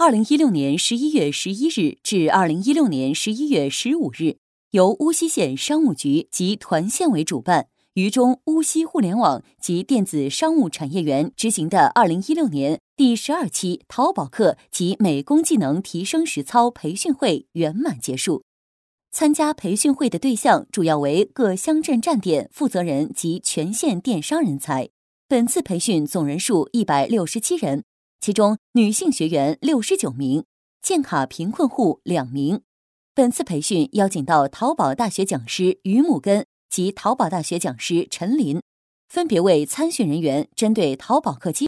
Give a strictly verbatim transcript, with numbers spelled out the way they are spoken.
二零一六年十一月十一日至二零一六年十一月十五日，由乌溪县商务局及团县委主办，渝中乌溪互联网及电子商务产业园执行的二零一六年第十二期淘宝课及美工技能提升实操培训会圆满结束。参加培训会的对象主要为各乡镇站点负责人及全县电商人才。本次培训总人数一百六十七人，其中女性学员六十九名，建卡贫困户两名。本次培训邀请到淘宝大学讲师于母根及淘宝大学讲师陈林，分别为参训人员针对淘宝课基